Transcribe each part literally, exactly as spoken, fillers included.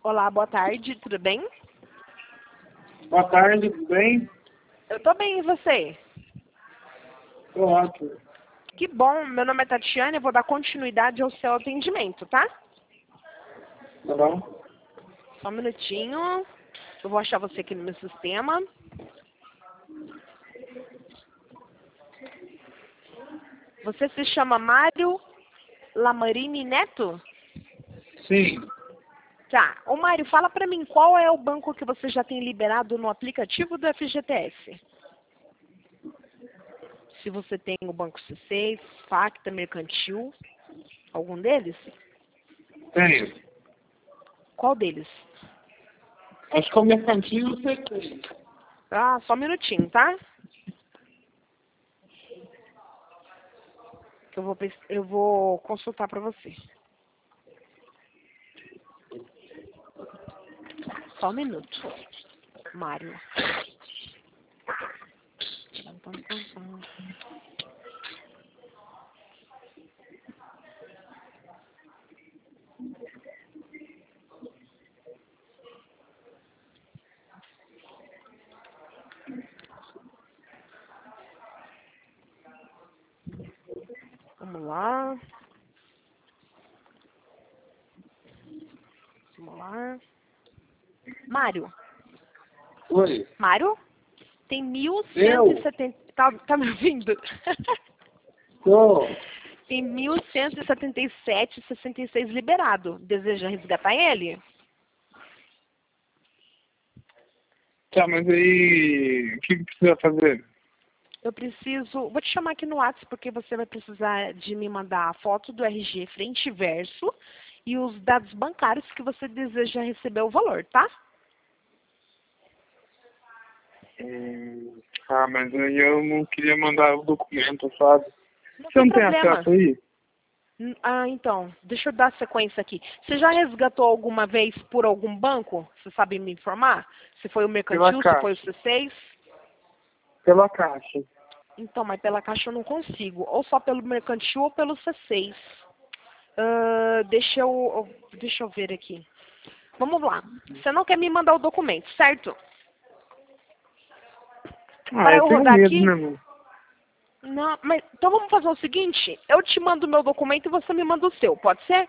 Olá, boa tarde, tudo bem? Boa tarde, tudo bem? Eu tô bem, e você? Tô ótimo. Que bom, meu nome é Tatiana, eu vou dar continuidade ao seu atendimento, tá? Tá bom? Só um minutinho, eu vou achar você aqui no meu sistema. Você se chama Mário Lamarini Neto? Sim. Tá, ô Mário, fala pra mim, qual é o banco que você já tem liberado no aplicativo do F G T S? Se você tem o Banco C seis, Facta, Mercantil, algum deles? Tenho. Qual deles? Acho que é o mercantil eu sei que tem. Ah, só um minutinho, tá? Que eu vou, pes- eu vou consultar pra você. Só um minuto, Mário. Pam, pam, pam, pam. Vamos lá. Vamos lá. Mário. Oi. Mário? Tem mil cento e Eu? setenta... Tá, tá me ouvindo? Tô. Tem mil cento e setenta e sete e sessenta e seis liberado. Deseja resgatar ele? Tá, mas aí... O que que precisa fazer? Eu preciso... Vou te chamar aqui no WhatsApp porque você vai precisar de me mandar a foto do R G frente e verso e os dados bancários que você deseja receber o valor, tá? Hum, ah, mas aí eu não queria mandar o documento, sabe? Não Você tem não tem problema. acesso aí? Hum, Ah, então, deixa eu dar sequência aqui. Você já resgatou alguma vez por algum banco? Você sabe me informar? Se foi o Pela Mercantil, se foi o caixa. C seis? Pela caixa. Então, mas pela Caixa eu não consigo. Ou só pelo Mercantil ou pelo C seis. Ah, deixa eu, deixa eu ver aqui. Vamos lá. Você não quer me mandar o documento, certo? Ah, Para eu eu tenho rodar medo, aqui? né, mano? Não, mas então vamos fazer o seguinte. Eu te mando o meu documento e você me manda o seu, pode ser?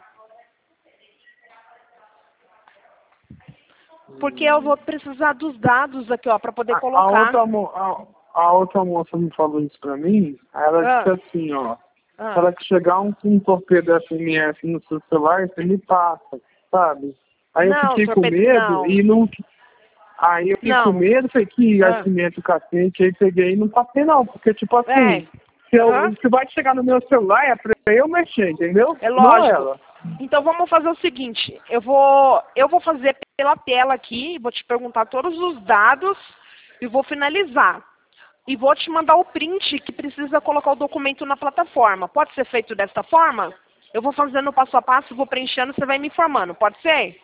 Porque eu vou precisar dos dados aqui, ó, para poder A, a, colocar. outra, mo- a, a outra moça me falou isso pra mim, aí ela disse Ah, assim, ó, se ah. ela que chegar um, um torpedo S M S no seu celular, você me passa, sabe? Aí eu Não, fiquei com torpedo, medo não. e não. Aí eu fiquei com Não. medo, falei que Ah, cimento o cacete, aí peguei e não passei não, porque tipo é. assim, se, eu, Aham. se vai chegar no meu celular é pra eu mexer, entendeu? É Não lógico. ela. Então vamos fazer o seguinte, eu vou, eu vou fazer pela tela aqui, vou te perguntar todos os dados e vou finalizar. E vou te mandar o print que precisa colocar o documento na plataforma. Pode ser feito desta forma? Eu vou fazendo passo a passo, vou preenchendo, você vai me informando. Pode ser?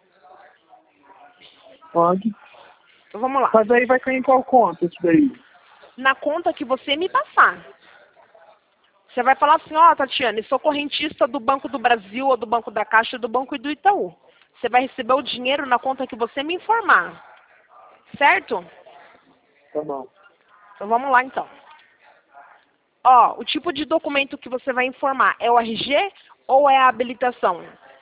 Pode. Então vamos lá. Mas aí vai cair em qual conta isso daí? Na conta que você me passar. Você vai falar assim, ó, Tatiane, sou correntista do Banco do Brasil, ou do Banco da Caixa, ou do Banco do Itaú. Você vai receber o dinheiro na conta que você me informar. Certo? Tá bom. Então vamos lá então. Ó, o tipo de documento que você vai informar é o R G ou é a habilitação?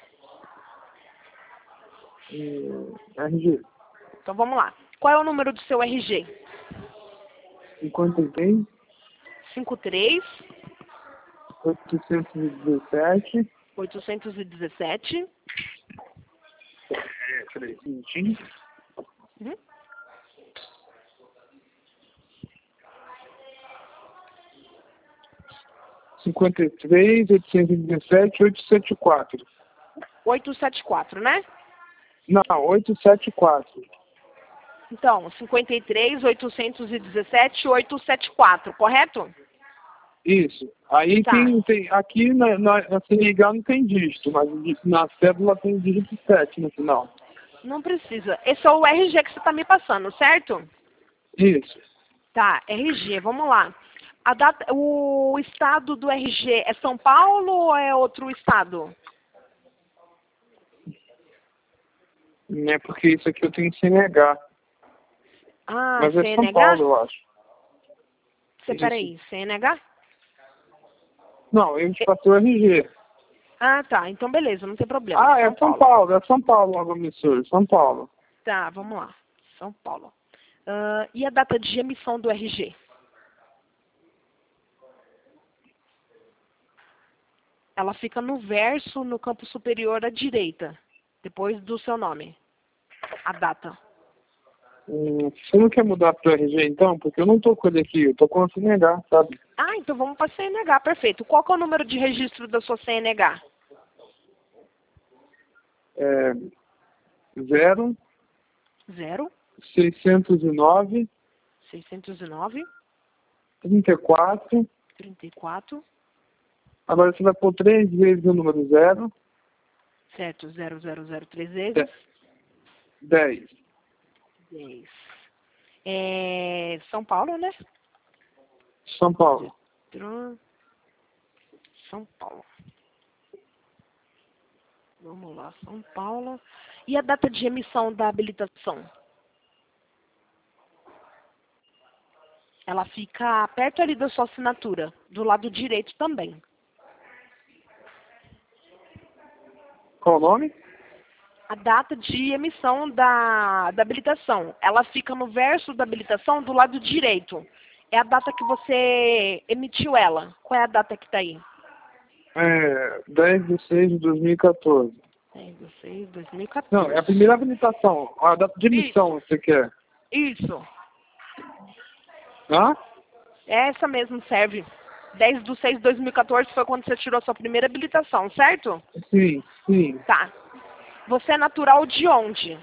Hum, R G. Então vamos lá. Qual é o número do seu R G? cinquenta e três, cinquenta e três, oitocentos e dezessete. oitocentos e dezessete. É, peraí, um minutinho. Uhum. cinquenta e três, oitocentos e dezessete, oitocentos e setenta e quatro. oitocentos e setenta e quatro, né? Não, oitocentos e setenta e quatro. Então, cinquenta e três, oitocentos e dezessete, oitocentos e setenta e quatro, correto? Isso. Aí Tá. tem, tem aqui na, na, na C N H não tem dígito, mas na cédula tem dígito sete no final. Não precisa. Esse é o R G que você está me passando, certo? Isso. Tá, R G, vamos lá. A data, o estado do R G é São Paulo ou é outro estado? É porque isso aqui eu tenho C N H. Ah, Mas é C N São H? Paulo, eu acho. Você, Isso. peraí, C N H? Não, eu te passei o R G. Ah, tá. Então, beleza, não tem problema. Ah, é São Paulo, é São Paulo, logo emissor, São Paulo. Tá, vamos lá. São Paulo. Ah, e a data de emissão do R G? Ela fica no verso, no campo superior à direita, depois do seu nome. A data. Hum, você não quer mudar pro R G então? Porque eu não tô com ele aqui, eu tô com a C N H, sabe? Ah, então vamos para C N H, perfeito. Qual que é o número de registro da sua C N H? É zero, Zero, seiscentos e nove, seiscentos e nove, trinta e quatro. trinta e quatro, Agora você vai pôr três vezes o número zero. certo, zero, zero, zero, três vezes. dez. dez. É São Paulo, né? São Paulo. São Paulo. Vamos lá, São Paulo. E a data de emissão da habilitação? Ela fica perto ali da sua assinatura, do lado direito também. Qual o nome? A data de emissão da, da habilitação. Ela fica no verso da habilitação do lado direito. É a data que você emitiu ela. Qual é a data que está aí? É dez de seis de dois mil e quatorze. dez de seis de dois mil e quatorze. Não, é a primeira habilitação. A data de emissão você quer. Isso. Hã? Essa mesmo serve. dez de seis de dois mil e quatorze foi quando você tirou a sua primeira habilitação, certo? Sim, sim. Tá. Você é natural de onde?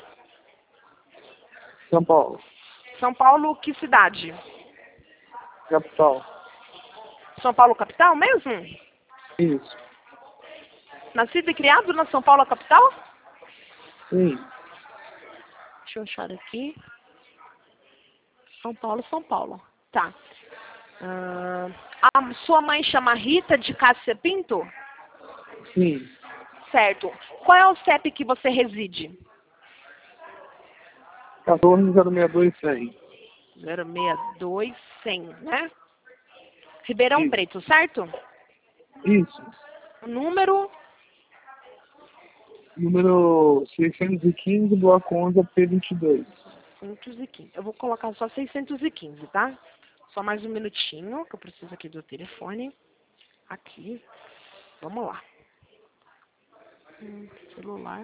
São Paulo. São Paulo, que cidade? Capital. São Paulo, capital mesmo? Isso. Nascido e criado na São Paulo, capital? Sim. Deixa eu achar aqui. São Paulo, São Paulo. Tá. Ah, a sua mãe chama Rita de Cássia Pinto? Sim. Certo. Qual é o C E P que você reside? quatorze zero seis dois cem. zero seis dois cem, né? Ribeirão Isso. Preto, certo? Isso. O número Número seiscentos e quinze, bloco onze, P vinte e dois. seiscentos e quinze. Eu vou colocar só seiscentos e quinze, tá? Só mais um minutinho, que eu preciso aqui do telefone. Aqui. Vamos lá. Hum, celular.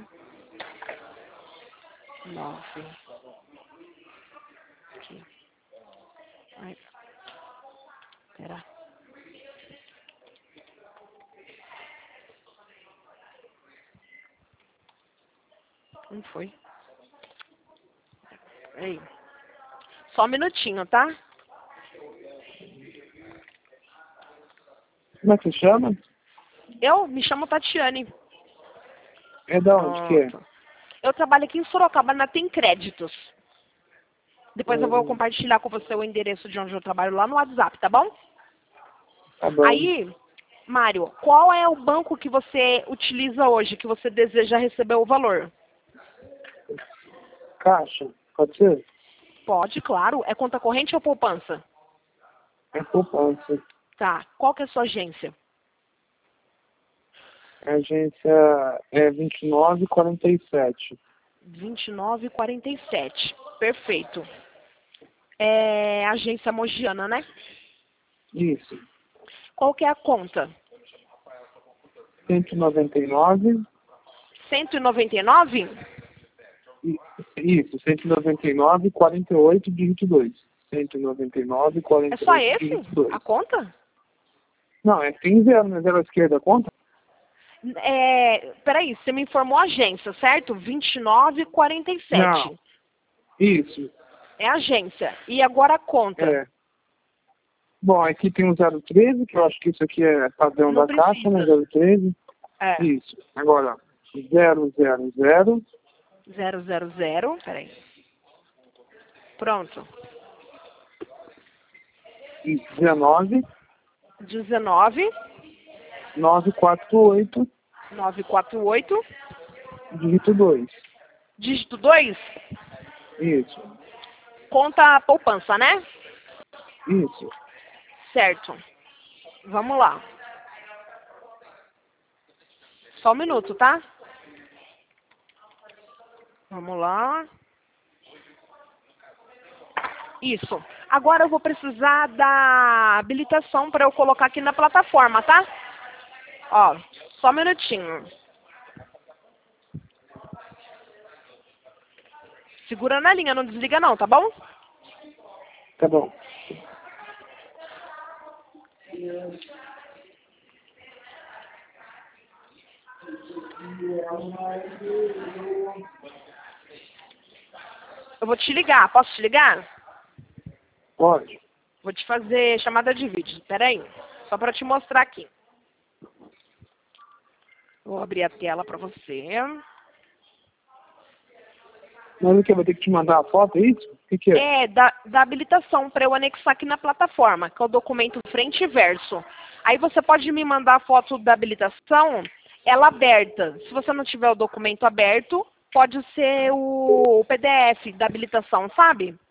Nove. Aqui. Ai. Pera. Não foi. Ei. Só um minutinho, tá? Como é que se chama? Eu me chamo Tatiane. É da onde que é? Pronto. Eu trabalho aqui em Sorocaba na Tem Créditos. Depois eu vou Hum. compartilhar com você o endereço de onde eu trabalho lá no WhatsApp, tá bom? Tá bom. Aí, Mário, qual é o banco que você utiliza hoje, que você deseja receber o valor? Caixa, pode ser? Pode, claro. É conta corrente ou poupança? É poupança. Tá. Qual que é a sua agência? A agência é vinte e nove quarenta e sete. vinte e nove quarenta e sete. Perfeito. É agência Mogiana, né? Isso. Qual que é a conta? cento e noventa e nove. cento e noventa e nove? Isso, cento e noventa e nove, quarenta e oito, dígito dois. cento e noventa e nove, quarenta É e só oito, esse? dígito dois. A conta? Não, é tem zero na zero à esquerda, conta? É, peraí, você me informou a agência, certo? vinte e nove quarenta e sete. Não. Isso. É a agência. E agora a conta? É. Bom, aqui tem o zero treze, que eu acho que isso aqui é padrão Não da caixa, né? precisa. zero treze. É. Isso. Agora, zero zero zero. zero zero zero. Peraí. Pronto. E dezenove. dezenove. novecentos e quarenta e oito, novecentos e quarenta e oito. dígito dois. dígito dois, Isso. conta a poupança, né? Isso. Certo. Vamos lá. Só um minuto, tá? Vamos lá. Isso. Agora eu vou precisar da habilitação para eu colocar aqui na plataforma, tá? Ó, só um minutinho. Segura na linha, não desliga não, tá bom? Tá bom. Eu vou te ligar, posso te ligar? Pode. Vou te fazer chamada de vídeo, peraí. Só para te mostrar aqui. Vou abrir a tela para você. Mas o que? Vou ter que te mandar a foto, é isso? O que, que é? É, da, da habilitação para eu anexar aqui na plataforma, que é o documento frente e verso. Aí você pode me mandar a foto da habilitação, ela aberta. Se você não tiver o documento aberto, pode ser o P D F da habilitação, sabe?